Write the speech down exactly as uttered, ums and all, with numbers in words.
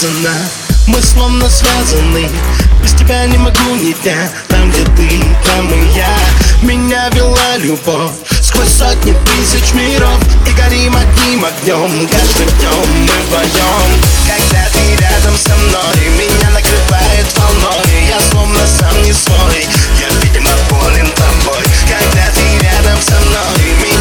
связано, мы словно связаны. Без тебя не могу ни дня. Там, где ты, там и я. Меня вела любовь сквозь сотни тысяч миров. И горим одним огнем, каждым днем мы вдвоем. Когда ты рядом со мной, меня накрывает волной. Я словно сам не свой, я, видимо, болен тобой. Когда ты рядом со мной,